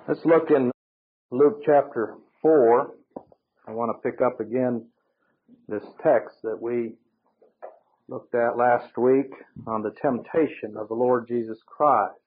Let's look in Luke chapter 4. I want to pick up again this text that we looked at last week on the temptation of the Lord Jesus Christ.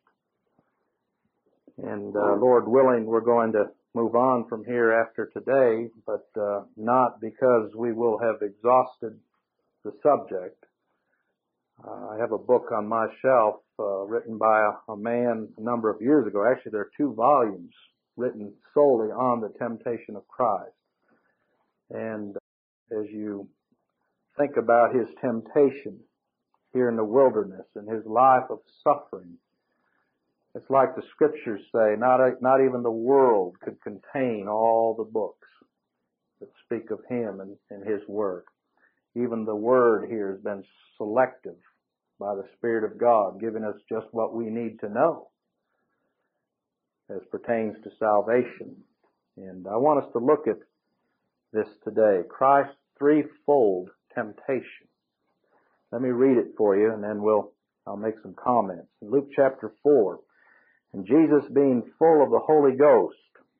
And Lord willing, we're going to move on from here after today, but not because we will have exhausted the subject. I have a book on my shelf written by a man a number of years ago. Actually, there are 2 volumes written solely on the temptation of Christ. And as you think about his temptation here in the wilderness and his life of suffering, it's like the scriptures say, not even the world could contain all the books that speak of him and his work. Even the word here has been selective by the Spirit of God, giving us just what we need to know as pertains to salvation. And I want us to look at this today, Christ's threefold temptation. Let me read it for you, and then I'll make some comments. In Luke chapter 4, and Jesus, being full of the Holy Ghost,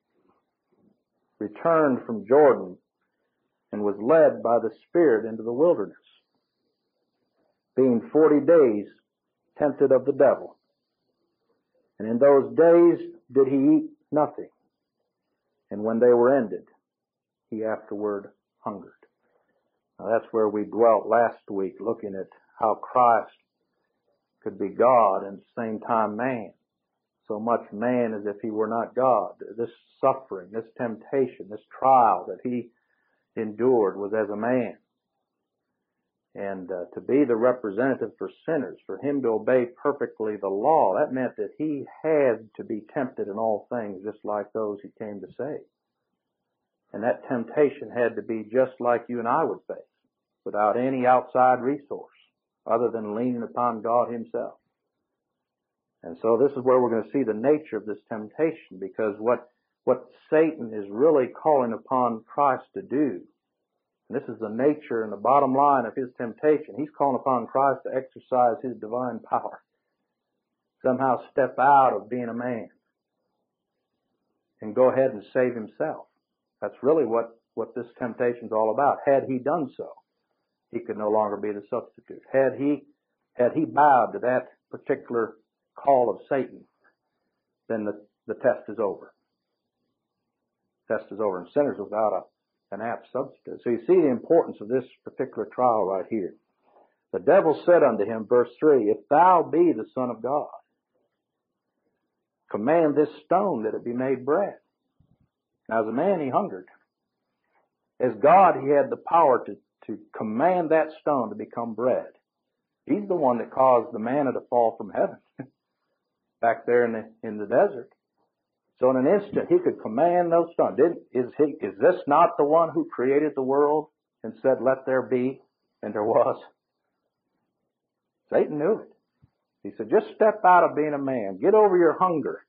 returned from Jordan and was led by the Spirit into the wilderness, being 40 days tempted of the devil. And in those days did he eat nothing. And when they were ended, he afterward hungered. Now that's where we dwelt last week, looking at how Christ could be God and at the same time man. So much man as if he were not God. This suffering, this temptation, this trial that he endured was as a man. And to be the representative for sinners, for him to obey perfectly the law, that meant that he had to be tempted in all things just like those he came to save. And that temptation had to be just like you and I would face, without any outside resource other than leaning upon God himself. And so this is where we're going to see the nature of this temptation, because what Satan is really calling upon Christ to do, and this is the nature and the bottom line of his temptation, he's calling upon Christ to exercise his divine power, somehow step out of being a man and go ahead and save himself. That's really what this temptation is all about. Had he done so, he could no longer be the substitute. Had he bowed to that particular call of Satan, then the test is over. The test is over, and sinners without an apt substitute. So you see the importance of this particular trial right here. The devil said unto him, verse 3, if thou be the Son of God, command this stone that it be made bread. Now as a man he hungered. As God he had the power to command that stone to become bread. He's the one that caused the manna to fall from heaven back there in the desert. So in an instant he could command those stones. Is this not the one who created the world and said, let there be, and there was? Satan knew it. He said, just step out of being a man. Get over your hunger.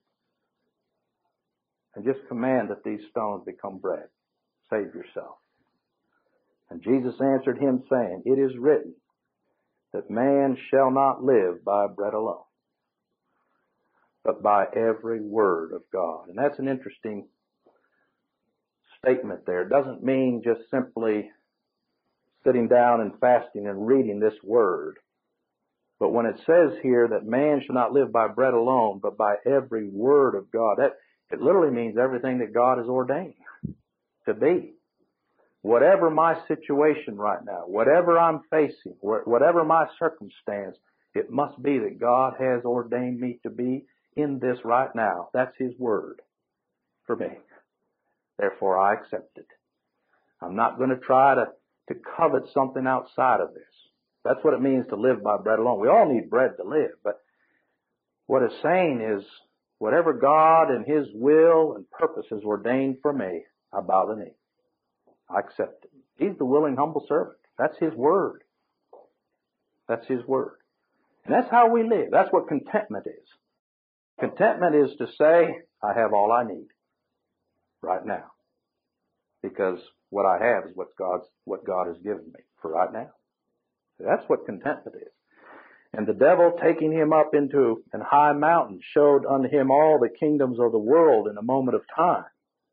And just command that these stones become bread. Save yourself. And Jesus answered him, saying, it is written that man shall not live by bread alone, but by every word of God. And that's an interesting statement there. It doesn't mean just simply sitting down and fasting and reading this word. But when it says here that man shall not live by bread alone, but by every word of God, it literally means everything that God has ordained to be. Whatever my situation right now, whatever I'm facing, whatever my circumstance, it must be that God has ordained me to be in this right now. That's his word for me. Therefore, I accept it. I'm not going to try to covet something outside of this. That's what it means to live by bread alone. We all need bread to live, but what it's saying is, whatever God and his will and purpose has ordained for me, I bow the knee. I accept it. He's the willing, humble servant. That's his word. That's his word. And that's how we live. That's what contentment is. Contentment is to say, I have all I need right now. Because what I have is what God has given me for right now. That's what contentment is. And the devil, taking him up into an high mountain, showed unto him all the kingdoms of the world in a moment of time.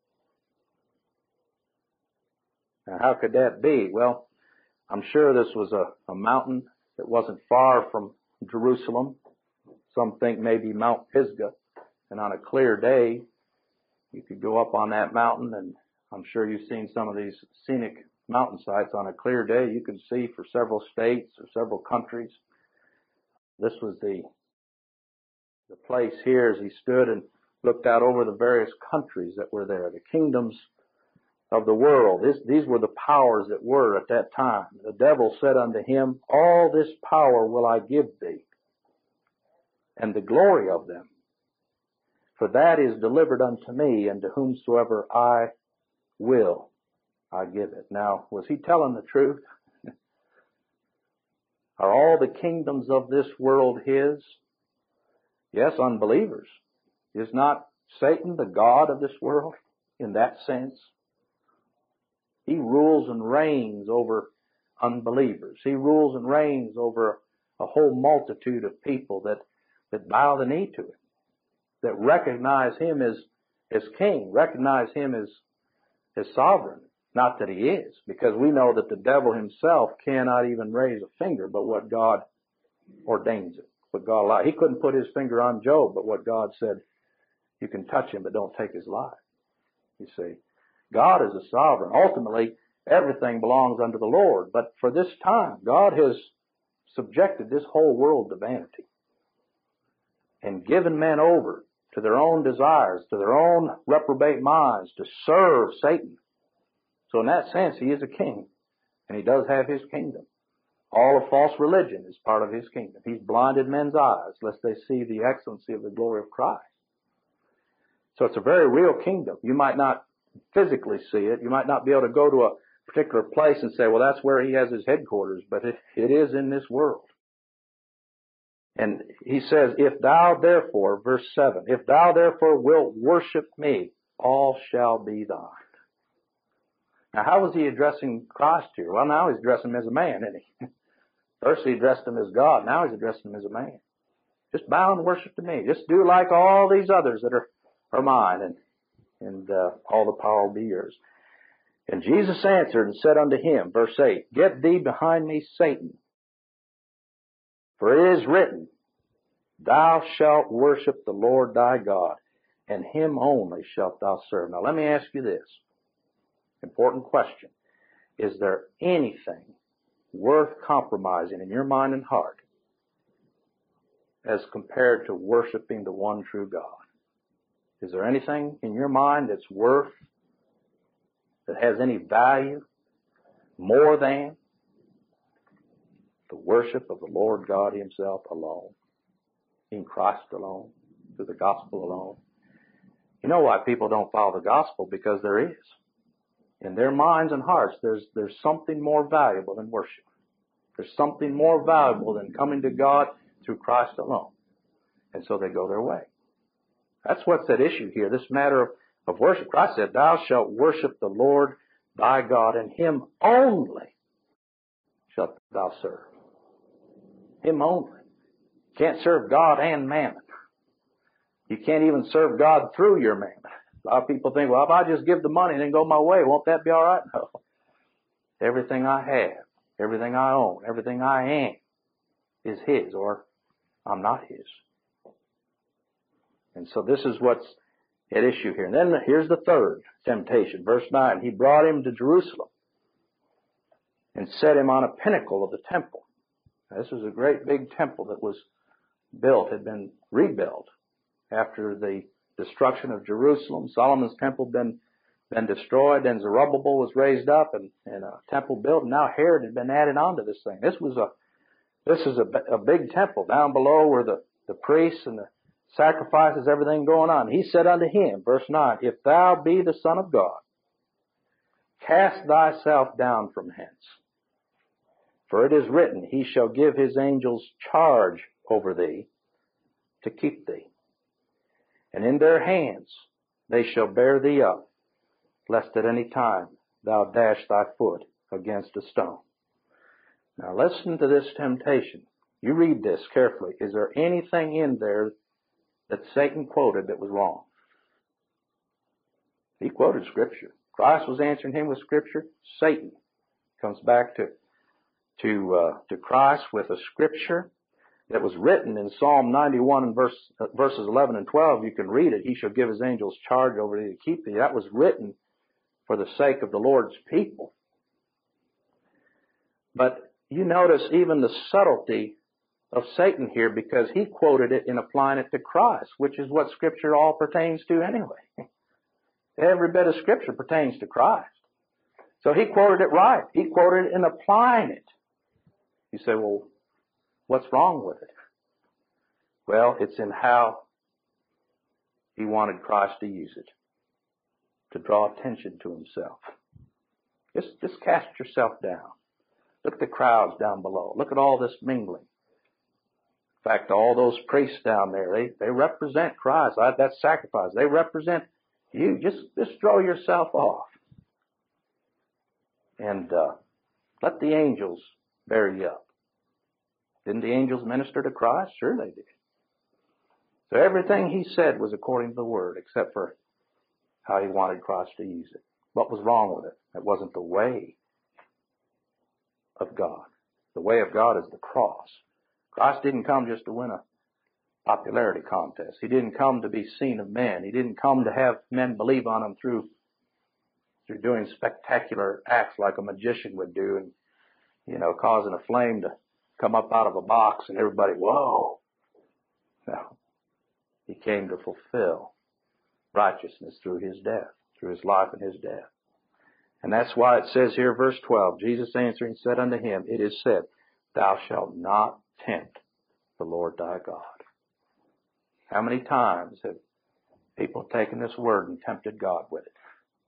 Now, how could that be? Well, I'm sure this was a mountain that wasn't far from Jerusalem. Some think maybe Mount Pisgah. And on a clear day, you could go up on that mountain, and I'm sure you've seen some of these scenic mountain sites. On a clear day, you can see for several states or several countries. This was the place here as he stood and looked out over the various countries that were there, the kingdoms of the world. These were the powers that were at that time. The devil said unto him, All this power will I give thee, and the glory of them. For that is delivered unto me, and to whomsoever I will, I give it. Now, was he telling the truth? Are all the kingdoms of this world his? Yes, unbelievers. Is not Satan the god of this world in that sense? He rules and reigns over unbelievers. He rules and reigns over a whole multitude of people that bow the knee to him, that recognize him as king, recognize him as sovereign. Not that he is, because we know that the devil himself cannot even raise a finger but what God ordains it, what God allows. He couldn't put his finger on Job, but what God said, you can touch him, but don't take his life. You see, God is a sovereign. Ultimately, everything belongs unto the Lord. But for this time, God has subjected this whole world to vanity and given men over to their own desires, to their own reprobate minds, to serve Satan. So in that sense, he is a king, and he does have his kingdom. All of false religion is part of his kingdom. He's blinded men's eyes, lest they see the excellency of the glory of Christ. So it's a very real kingdom. You might not physically see it. You might not be able to go to a particular place and say, well, that's where he has his headquarters, but it is in this world. And he says, if thou therefore, verse 7, if thou therefore wilt worship me, all shall be thine. Now, how was he addressing Christ here? Well, now he's addressing him as a man, isn't he? First he addressed him as God. Now he's addressing him as a man. Just bow and worship to me. Just do like all these others that are mine, and all the power will be yours. And Jesus answered and said unto him, verse 8, Get thee behind me, Satan. For it is written, Thou shalt worship the Lord thy God, and him only shalt thou serve. Now let me ask you this important question. Is there anything worth compromising in your mind and heart as compared to worshiping the one true God? Is there anything in your mind that's worth, that has any value more than the worship of the Lord God himself alone, in Christ alone, through the gospel alone? You know why people don't follow the gospel? Because there is. In their minds and hearts, there's something more valuable than worship. There's something more valuable than coming to God through Christ alone. And so they go their way. That's what's at issue here, this matter of worship. Christ said, Thou shalt worship the Lord thy God, and him only shalt thou serve. Him only. You can't serve God and mammon. You can't even serve God through your mammon. A lot of people think, well, if I just give the money and then go my way, won't that be all right? No. Everything I have, everything I own, everything I am is his, or I'm not his. And so this is what's at issue here. And then here's the third temptation. Verse 9, he brought him to Jerusalem and set him on a pinnacle of the temple. Now, this was a great big temple that was built, had been rebuilt after the destruction of Jerusalem. Solomon's temple had been destroyed, and Zerubbabel was raised up and a temple built, and now Herod had been added on to this thing. This is a big temple. Down below were the priests and the sacrifices, everything going on. He said unto him, verse 9, If thou be the Son of God, cast thyself down from hence. For it is written, He shall give His angels charge over thee to keep thee. And in their hands they shall bear thee up, lest at any time thou dash thy foot against a stone. Now listen to this temptation. You read this carefully. Is there anything in there that Satan quoted that was wrong? He quoted Scripture. Christ was answering him with Scripture. Satan comes back to Christ with a Scripture that was written in Psalm 91 and verses 11 and 12. You can read it. He shall give his angels charge over thee to keep thee. That was written for the sake of the Lord's people. But you notice even the subtlety of Satan here, because he quoted it in applying it to Christ, which is what Scripture all pertains to anyway. Every bit of Scripture pertains to Christ. So he quoted it right. He quoted it in applying it. You say, well, what's wrong with it? Well, it's in how he wanted Christ to use it, to draw attention to himself. Just cast yourself down. Look at the crowds down below. Look at all this mingling. In fact, all those priests down there, they represent Christ. That sacrifice. They represent you. Just throw yourself off. And let the angels bear you up. Didn't the angels minister to Christ? Sure they did. So everything he said was according to the Word, except for how he wanted Christ to use it. What was wrong with it? That wasn't the way of God. The way of God is the cross. Christ didn't come just to win a popularity contest. He didn't come to be seen of men. He didn't come to have men believe on him through doing spectacular acts like a magician would do, and, causing a flame to come up out of a box and everybody, whoa. No. He came to fulfill righteousness through his death, through his life and his death. And that's why it says here, verse 12, Jesus answering said unto him, it is said, thou shalt not tempt the Lord thy God. How many times have people taken this word and tempted God with it?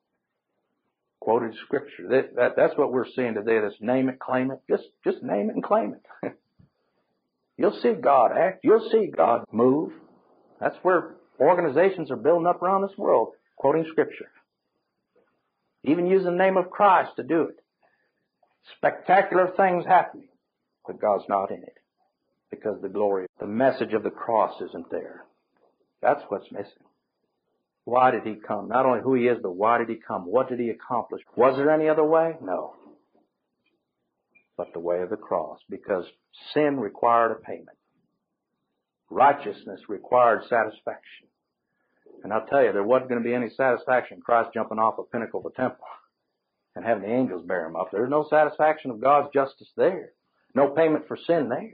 Quoted Scripture. That's what we're seeing today, this name it, claim it. Just name it and claim it. You'll see God act. You'll see God move. That's where organizations are building up around this world, quoting Scripture. Even using the name of Christ to do it. Spectacular things happening, but God's not in it. Because the message of the cross isn't there. That's what's missing. Why did he come? Not only who he is, but why did he come? What did he accomplish? Was there any other way? No. But the way of the cross. Because sin required a payment. Righteousness required satisfaction. And I'll tell you, there wasn't going to be any satisfaction in Christ jumping off a pinnacle of the temple and having the angels bear him up. There's no satisfaction of God's justice there. No payment for sin there.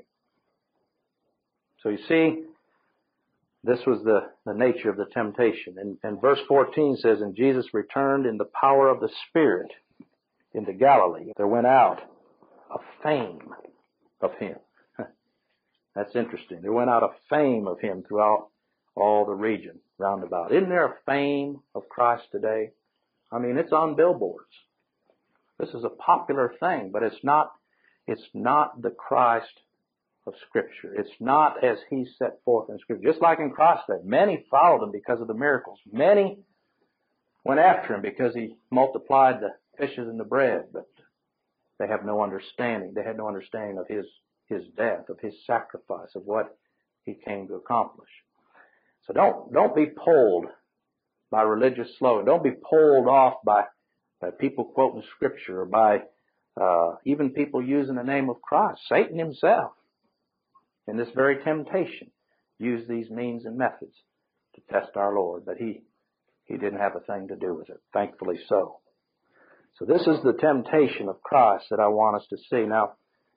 So you see, this was the nature of the temptation. And verse 14 says, and Jesus returned in the power of the Spirit into Galilee. There went out a fame of him. That's interesting. There went out a fame of him throughout all the region round about. Isn't there a fame of Christ today? I mean, it's on billboards. This is a popular thing, but it's not the Christ of Scripture. It's not as he set forth in Scripture. Just like in Christ's day, many followed him because of the miracles. Many went after him because he multiplied the fishes and the bread, but they have no understanding. They had no understanding of his death, of his sacrifice, of what he came to accomplish. So don't be pulled by religious slogan. Don't be pulled off by people quoting Scripture or by even people using the name of Christ. Satan himself, in this very temptation, used these means and methods to test our Lord, but he didn't have a thing to do with it, thankfully so. So this is the temptation of Christ that I want us to see. Now,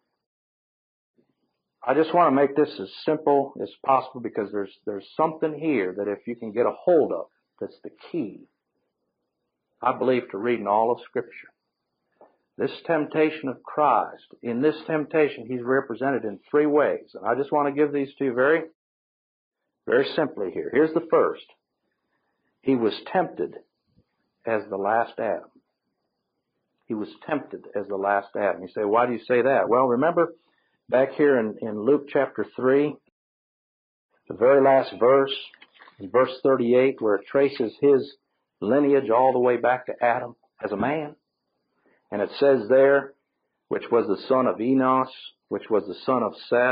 I just want to make this as simple as possible because there's something here that if you can get a hold of, that's the key, I believe, to reading all of Scripture. This temptation of Christ, in this temptation, he's represented in three ways. And I just want to give these to you very, very simply here. Here's the first. He was tempted as the last Adam. He was tempted as the last Adam. You say, why do you say that? Well, remember back here in Luke chapter 3, the very last verse, in verse 38, where it traces his lineage all the way back to Adam as a man. And it says there, which was the son of Enos, which was the son of Seth,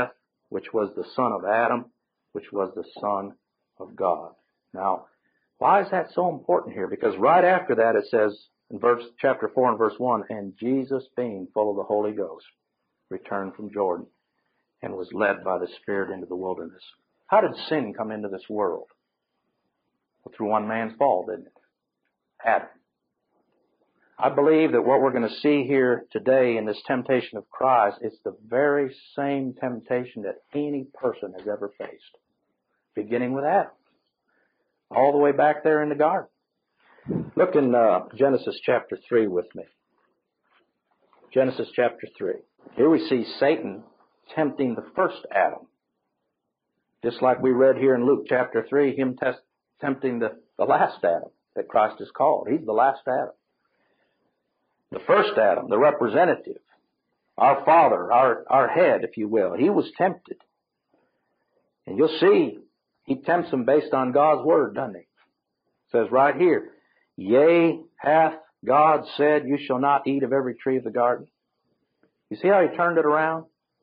which was the son of Adam, which was the son of God. Now, why is that so important here? Because right after that it says in chapter 4 and verse 1, and Jesus, being full of the Holy Ghost, returned from Jordan and was led by the Spirit into the wilderness. How did sin come into this world? Well, through one man's fall, didn't it? Adam. I believe that what we're going to see here today in this temptation of Christ is the very same temptation that any person has ever faced, beginning with Adam, all the way back there in the garden. Look in Genesis chapter 3 with me. Genesis chapter 3. Here we see Satan tempting the first Adam. Just like we read here in Luke chapter 3, him tempting the last Adam that Christ is called. He's the last Adam. The first Adam, the representative, our father, our head, if you will, he was tempted. And you'll see, he tempts him based on God's word, doesn't he? It says right here, yea, hath God said, you shall not eat of every tree of the garden. You see how he turned it around?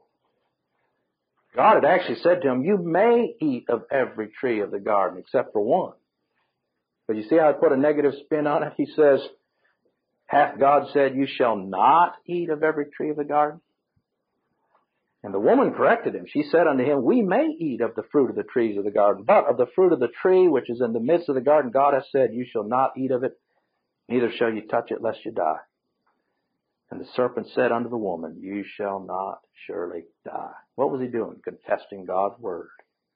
God had actually said to him, you may eat of every tree of the garden except for one. But you see how I put a negative spin on it? He says, hath God said, you shall not eat of every tree of the garden? And the woman corrected him. She said unto him, we may eat of the fruit of the trees of the garden, but of the fruit of the tree which is in the midst of the garden, God hath said, you shall not eat of it, neither shall you touch it, lest you die. And the serpent said unto the woman, you shall not surely die. What was he doing? Contesting God's word.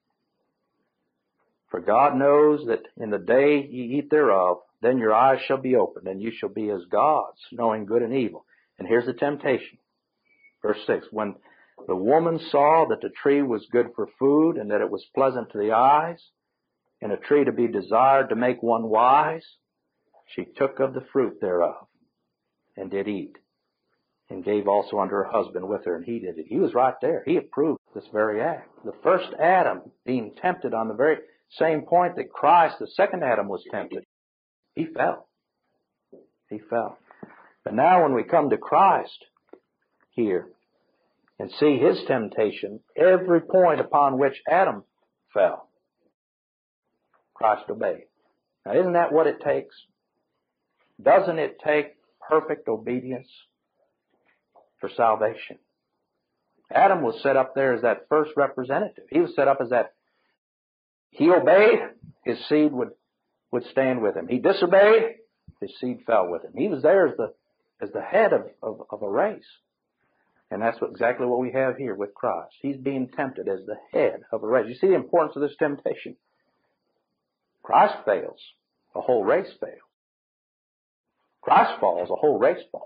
For God knows that in the day ye eat thereof, then your eyes shall be opened, and you shall be as gods, knowing good and evil. And here's the temptation. Verse 6, when the woman saw that the tree was good for food, and that it was pleasant to the eyes, and a tree to be desired to make one wise, she took of the fruit thereof, and did eat, and gave also unto her husband with her, and he did it. He was right there. He approved this very act. The first Adam being tempted on the very same point that Christ, the second Adam, was tempted. He fell. He fell. But now when we come to Christ here and see his temptation, every point upon which Adam fell, Christ obeyed. Now isn't that what it takes? Doesn't it take perfect obedience for salvation? Adam was set up there as that first representative. He was set up as that. He obeyed, his seed would stand with him. He disobeyed, his seed fell with him. He was there as the head of a race. And that's exactly what we have here with Christ. He's being tempted as the head of a race. You see the importance of this temptation. Christ fails, a whole race fails. Christ falls, a whole race falls.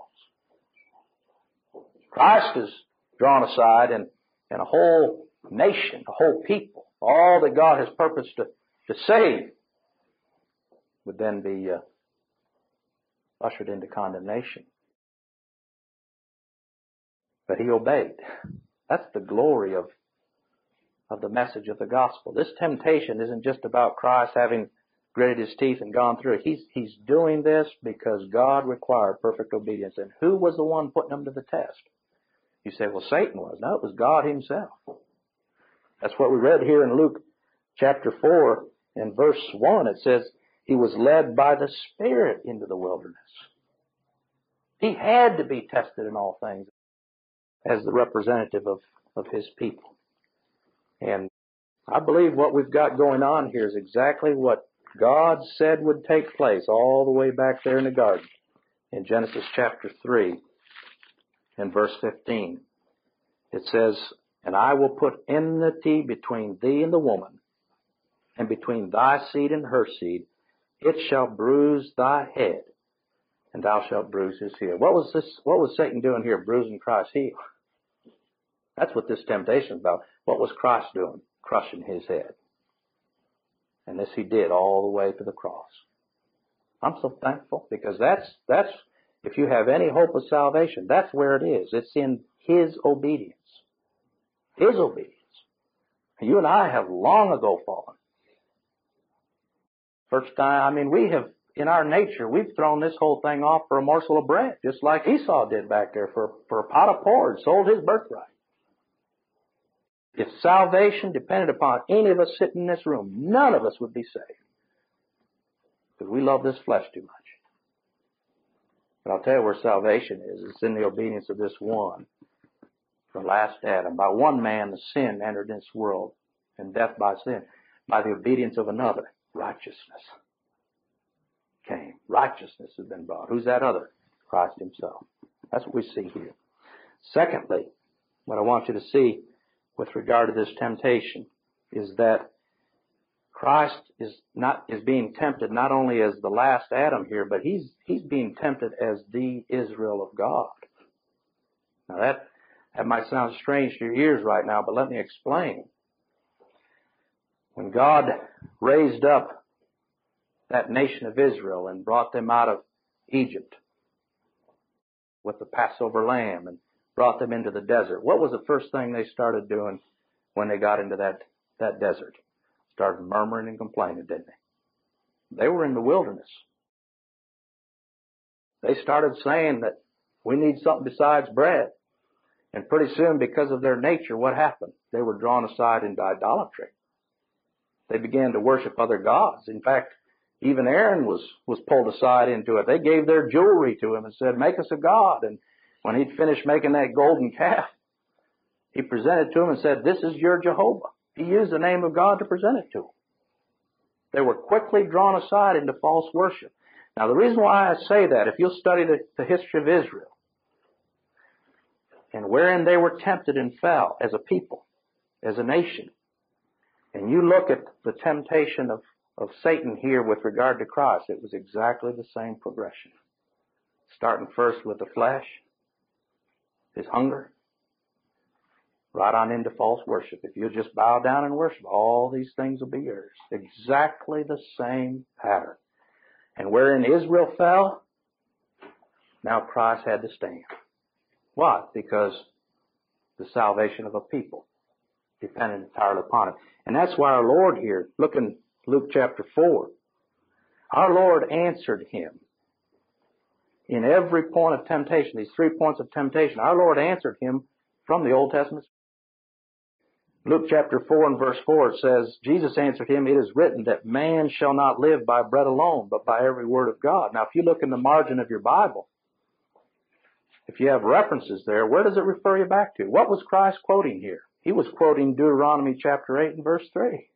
Christ is drawn aside and a whole nation, a whole people, all that God has purposed to save would then be ushered into condemnation. But he obeyed. That's the glory of the message of the gospel. This temptation isn't just about Christ having gritted his teeth and gone through it. He's doing this because God required perfect obedience. And who was the one putting him to the test? You say, well, Satan was. No, it was God himself. That's what we read here in Luke chapter 4 and verse 1. It says, he was led by the Spirit into the wilderness. He had to be tested in all things as the representative of his people. And I believe what we've got going on here is exactly what God said would take place all the way back there in the garden in Genesis chapter 3 and verse 15. It says, and I will put enmity between thee and the woman, and between thy seed and her seed. It shall bruise thy head, and thou shalt bruise his heel. What was Satan doing here, bruising Christ's heel? That's what this temptation is about. What was Christ doing? Crushing his head. And this he did all the way to the cross. I'm so thankful because that's if you have any hope of salvation, that's where it is. It's in his obedience. His obedience. You and I have long ago fallen. First time, we have, in our nature, we've thrown this whole thing off for a morsel of bread, just like Esau did back there for a pot of porridge, sold his birthright. If salvation depended upon any of us sitting in this room, none of us would be saved. Because we love this flesh too much. But I'll tell you where salvation is. It's in the obedience of this one, the last Adam. By one man the sin entered this world, and death by sin. By the obedience of another, righteousness came. Righteousness has been brought. Who's that other? Christ himself. That's what we see here. Secondly, what I want you to see with regard to this temptation is that Christ is being tempted not only as the last Adam here, but he's being tempted as the Israel of God. Now that might sound strange to your ears right now, but let me explain. When God raised up that nation of Israel and brought them out of Egypt with the Passover lamb and brought them into the desert, what was the first thing they started doing when they got into that desert? Started murmuring and complaining, didn't they? They were in the wilderness. They started saying that we need something besides bread. And pretty soon, because of their nature, what happened? They were drawn aside into idolatry. They began to worship other gods. In fact, even Aaron was pulled aside into it. They gave their jewelry to him and said, make us a god. And when he'd finished making that golden calf, he presented it to him and said, this is your Jehovah. He used the name of God to present it to them. They were quickly drawn aside into false worship. Now, the reason why I say that, if you'll study the history of Israel, and wherein they were tempted and fell as a people, as a nation, and you look at the temptation of Satan here with regard to Christ, it was exactly the same progression. Starting first with the flesh, his hunger, right on into false worship. If you'll just bow down and worship, all these things will be yours. Exactly the same pattern. And wherein Israel fell, now Christ had to stand. Why? Because the salvation of a people depended entirely upon it. And that's why our Lord here, look in Luke chapter 4, our Lord answered him in every point of temptation, these 3 points of temptation. Our Lord answered him from the Old Testament. Luke chapter 4 and verse 4, it says, Jesus answered him, it is written that man shall not live by bread alone, but by every word of God. Now, if you look in the margin of your Bible, if you have references there, where does it refer you back to? What was Christ quoting here? He was quoting Deuteronomy chapter 8 and verse 3.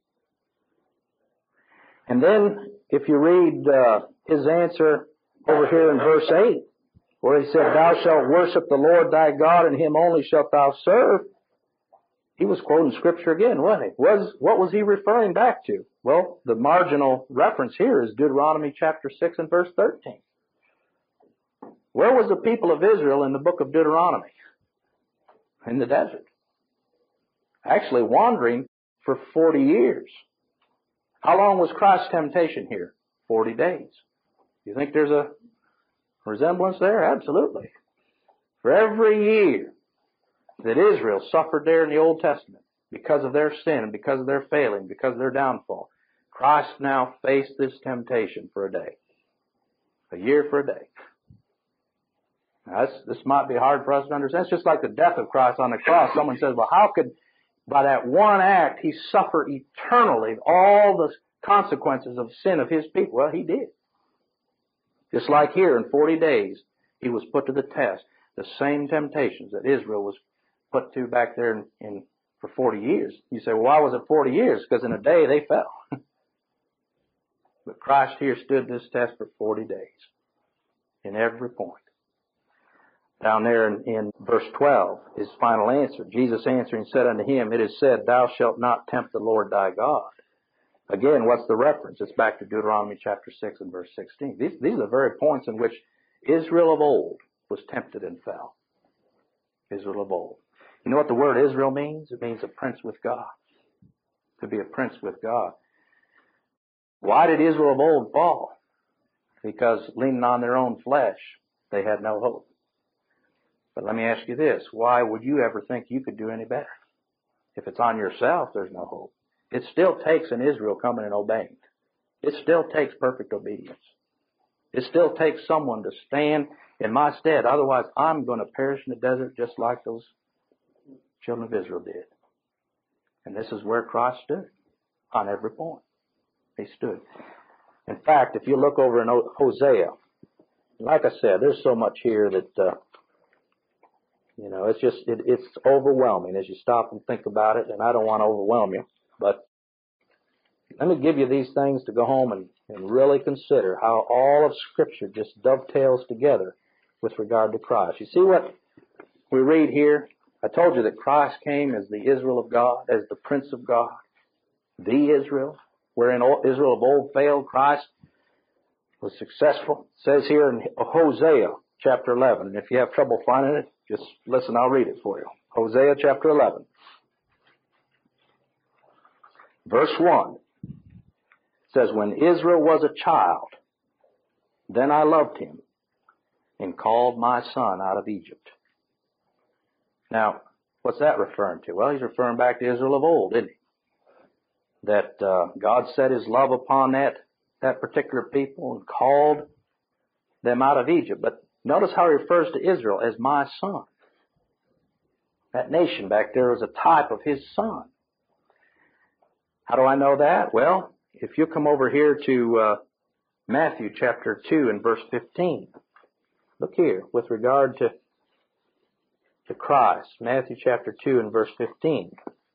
And then, if you read his answer over here in verse 8, where he said, thou shalt worship the Lord thy God, and him only shalt thou serve, he was quoting Scripture again, wasn't he? What was he referring back to? Well, the marginal reference here is Deuteronomy chapter 6 and verse 13. Where was the people of Israel in the book of Deuteronomy? In the desert. Actually wandering for 40 years. How long was Christ's temptation here? 40 days. You think there's a resemblance there? Absolutely. For every year that Israel suffered there in the Old Testament because of their sin and because of their failing, because of their downfall, Christ now faced this temptation for a day. A year for a day. Now, this might be hard for us to understand. It's just like the death of Christ on the cross. Someone says, well, how could, by that one act, he suffer eternally all the consequences of sin of his people? Well, he did. Just like here in 40 days, he was put to the test. The same temptations that Israel was put to back there for 40 years. You say, well, why was it 40 years? Because in a day they fell. But Christ here stood this test for 40 days in every point. Down there in verse 12, his final answer. Jesus answering said unto him, it is said, thou shalt not tempt the Lord thy God. Again, what's the reference? It's back to Deuteronomy chapter 6 and verse 16. These are the very points in which Israel of old was tempted and fell. Israel of old. You know what the word Israel means? It means a prince with God. To be a prince with God. Why did Israel of old fall? Because leaning on their own flesh, they had no hope. But let me ask you this. Why would you ever think you could do any better? If it's on yourself, there's no hope. It still takes an Israel coming and obeying. It still takes perfect obedience. It still takes someone to stand in my stead. Otherwise, I'm going to perish in the desert just like those children of Israel did. And this is where Christ stood on every point. He stood. In fact, if you look over in Hosea, like I said, there's so much here that, it's overwhelming as you stop and think about it, and I don't want to overwhelm you. But let me give you these things to go home and really consider how all of Scripture just dovetails together with regard to Christ. You see what we read here? I told you that Christ came as the Israel of God, as the Prince of God, the Israel, wherein Israel of old failed, Christ was successful. It says here in Hosea chapter 11, and if you have trouble finding it, just listen, I'll read it for you. Hosea chapter 11, verse 1 says, "When Israel was a child, then I loved him and called my son out of Egypt." Now, what's that referring to? Well, he's referring back to Israel of old, isn't he? That God set his love upon that particular people and called them out of Egypt. But notice how he refers to Israel as my son. That nation back there is a type of his son. How do I know that? Well, if you come over here to Matthew chapter 2 and verse 15. Look here with regard to Christ. Matthew chapter 2 and verse 15.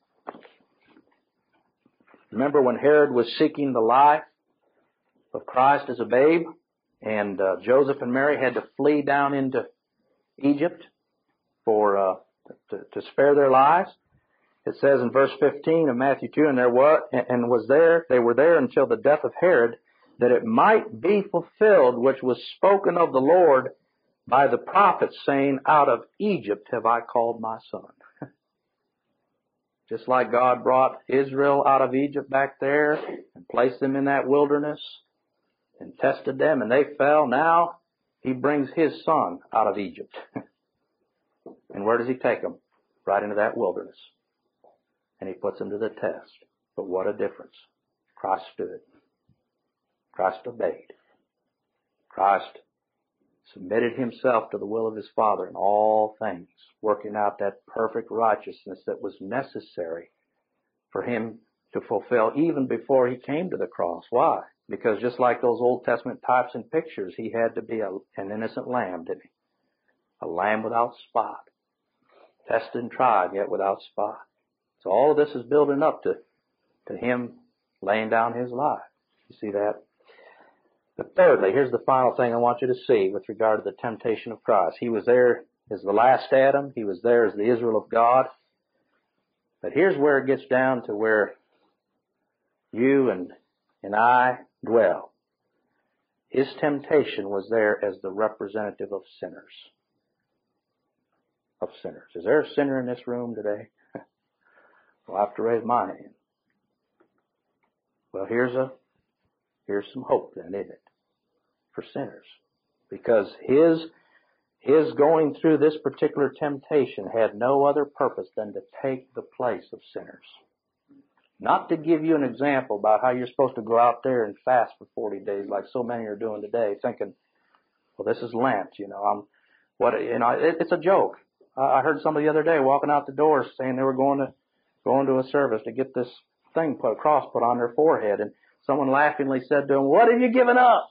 Remember when Herod was seeking the life of Christ as a babe, and Joseph and Mary had to flee down into Egypt for to spare their lives? It says in verse 15 of Matthew 2, they were there until the death of Herod, that it might be fulfilled which was spoken of the Lord by the prophets, saying, "Out of Egypt have I called my son." Just like God brought Israel out of Egypt back there and placed them in that wilderness and tested them and they fell, now he brings his son out of Egypt. And where does he take them? Right into that wilderness. And he puts them to the test. But what a difference. Christ stood. Christ obeyed. Christ submitted himself to the will of his Father in all things, working out that perfect righteousness that was necessary for him to fulfill even before he came to the cross. Why? Because just like those Old Testament types and pictures, he had to be an innocent lamb, didn't he? A lamb without spot. Tested and tried, yet without spot. So all of this is building up to him laying down his life. You see that? But thirdly, here's the final thing I want you to see with regard to the temptation of Christ. He was there as the last Adam. He was there as the Israel of God. But here's where it gets down to where you and I dwell. His temptation was there as the representative of sinners. Of sinners. Is there a sinner in this room today? Well, I have to raise my hand. Well, here's some hope then, isn't it? For sinners. Because his going through this particular temptation had no other purpose than to take the place of sinners. Not to give you an example about how you're supposed to go out there and fast for 40 days like so many are doing today, thinking, well, this is Lent, it's a joke. I heard somebody the other day walking out the door saying they were going to a service to get this cross put on their forehead, and someone laughingly said to him, "What have you given up?"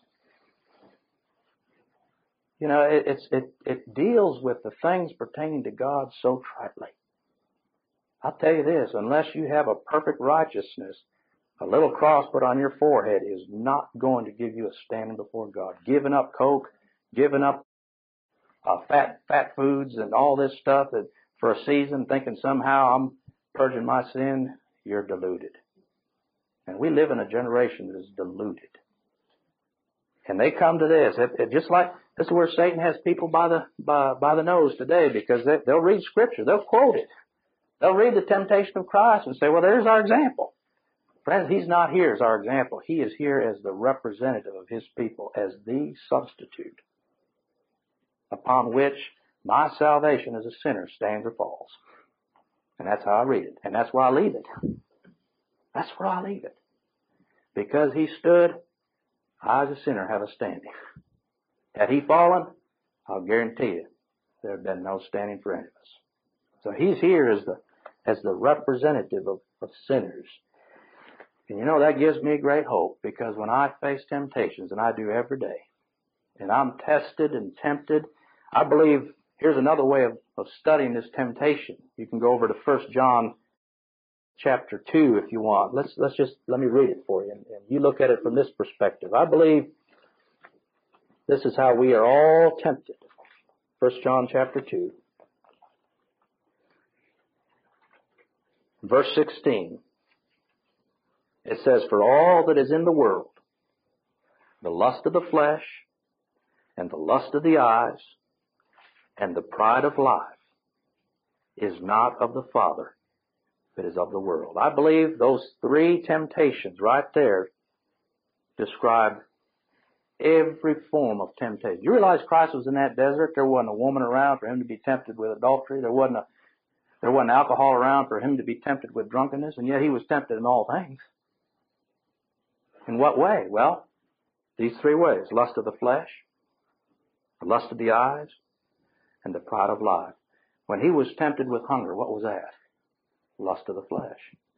It deals with the things pertaining to God so tritely. I'll tell you this, unless you have a perfect righteousness, a little cross put on your forehead is not going to give you a standing before God. Giving up Coke, giving up fat foods and all this stuff that for a season, thinking somehow I'm purging my sin, you're deluded. And we live in a generation that is deluded. And they come to this. Just like this is where Satan has people by the nose today, because they'll read Scripture, they'll quote it. They'll read the temptation of Christ and say, well, there's our example. Friends, he's not here as our example. He is here as the representative of his people, as the substitute upon which my salvation as a sinner stands or falls. And that's how I read it. And that's where I leave it. That's where I leave it. Because he stood, I as a sinner have a standing. Had he fallen, I'll guarantee you there had been no standing for any of us. So he's here as as the representative of sinners. And you know, that gives me great hope, because when I face temptations, and I do every day, and I'm tested and tempted, I believe, here's another way of studying this temptation. You can go over to 1 John chapter 2 if you want. Let me read it for you, and you look at it from this perspective. I believe this is how we are all tempted. 1 John chapter 2, verse 16. It says, "For all that is in the world, the lust of the flesh, and the lust of the eyes, and the pride of life, is not of the Father, but is of the world." I believe those three temptations right there describe every form of temptation. You realize Christ was in that desert? There wasn't a woman around for him to be tempted with adultery. There wasn't alcohol around for him to be tempted with drunkenness, and yet he was tempted in all things. In what way? Well, these three ways: lust of the flesh, the lust of the eyes, and the pride of life. When he was tempted with hunger, what was that? Lust of the flesh.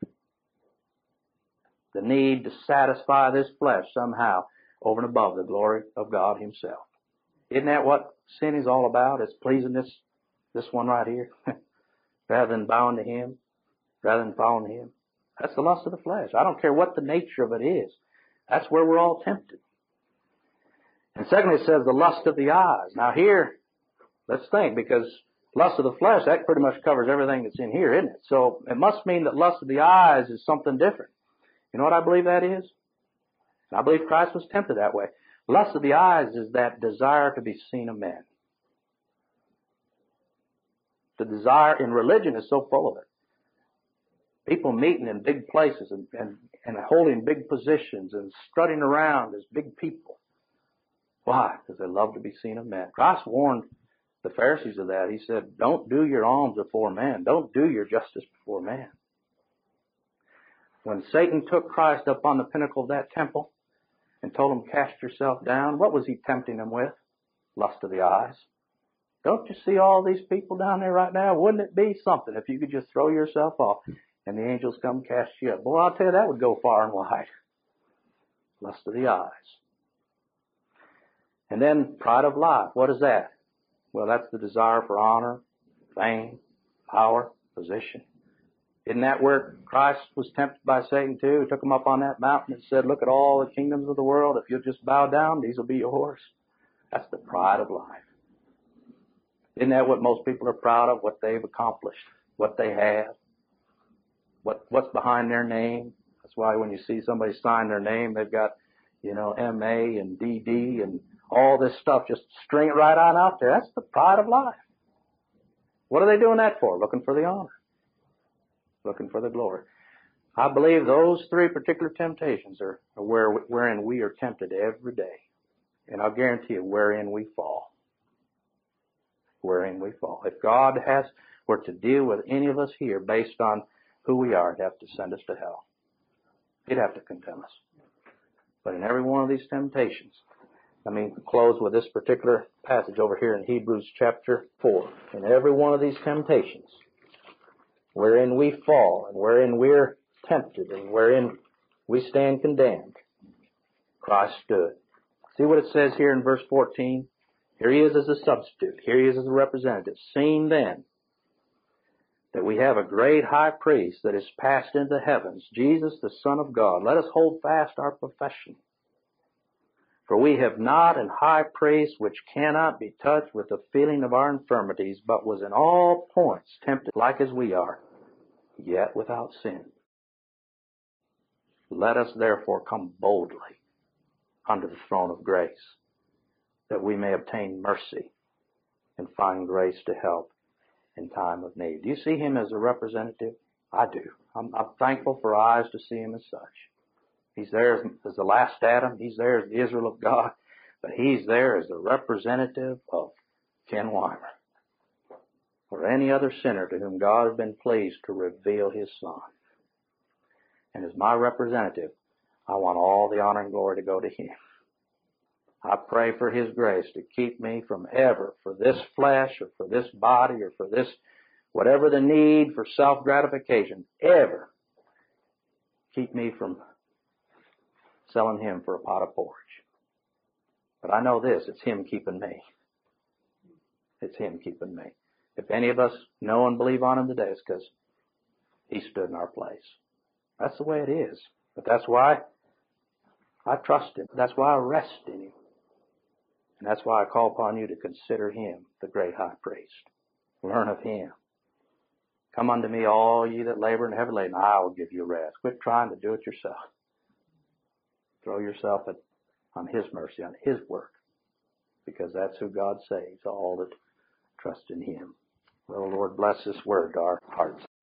The need to satisfy this flesh somehow over and above the glory of God himself. Isn't that what sin is all about? It's pleasing this one right here rather than bowing to him, rather than following him. That's the lust of the flesh. I don't care what the nature of it is. That's where we're all tempted. And secondly, it says the lust of the eyes. Now here, let's think, because lust of the flesh, that pretty much covers everything that's in here, isn't it? So it must mean that lust of the eyes is something different. You know what I believe that is? I believe Christ was tempted that way. Lust of the eyes is that desire to be seen of men. The desire in religion is so full of it. People meeting in big places and holding big positions and strutting around as big people. Why? Because they love to be seen of men. Christ warned the Pharisees of that. He said, don't do your alms before men. Don't do your justice before man. When Satan took Christ up on the pinnacle of that temple and told him, cast yourself down, what was he tempting him with? Lust of the eyes. Don't you see all these people down there right now? Wouldn't it be something if you could just throw yourself off and the angels come cast you up? Boy, I'll tell you, that would go far and wide. Lust of the eyes. And then pride of life. What is that? Well, that's the desire for honor, fame, power, position. Isn't that where Christ was tempted by Satan too? He took him up on that mountain and said, look at all the kingdoms of the world. If you'll just bow down, these will be yours. That's the pride of life. Isn't that what most people are proud of? What they've accomplished, what they have, what's behind their name. That's why when you see somebody sign their name, they've got, M.A. and D.D. and all this stuff, just string it right on out there. That's the pride of life. What are they doing that for? Looking for the honor. Looking for the glory. I believe those three particular temptations are wherein we are tempted every day. And I'll guarantee you, wherein we fall. Wherein we fall. If God were to deal with any of us here based on who we are, he'd have to send us to hell. He'd have to condemn us. But in every one of these temptations, let me close with this particular passage over here in Hebrews chapter 4. In every one of these temptations, wherein we fall and wherein we're tempted and wherein we stand condemned, Christ stood. See what it says here in verse 14? Here he is as a substitute. Here he is as a representative. Seeing then that we have a great high priest that is passed into the heavens, Jesus the Son of God, let us hold fast our profession. For we have not an high priest which cannot be touched with the feeling of our infirmities, but was in all points tempted like as we are, yet without sin. Let us therefore come boldly under the throne of grace, that we may obtain mercy and find grace to help in time of need. Do you see him as a representative? I do. I'm thankful for eyes to see him as such. He's there as the last Adam. He's there as the Israel of God. But he's there as the representative of Ken Weimer, or any other sinner to whom God has been pleased to reveal his Son. And as my representative, I want all the honor and glory to go to him. I pray for his grace to keep me from ever, for this flesh or for this body or for this whatever the need for self-gratification, ever keep me from selling Him for a pot of porridge. But I know this, it's Him keeping me. It's Him keeping me. If any of us know and believe on Him today, it's because He stood in our place. That's the way it is. But that's why I trust Him. That's why I rest in Him. And that's why I call upon you to consider Him the great high priest. Learn of Him. Come unto me, all ye that labor and heavy laden, I will give you rest. Quit trying to do it yourself. Throw yourself on His mercy, on His work. Because that's who God saves, all that trust in Him. Well, Lord, bless this word to our hearts.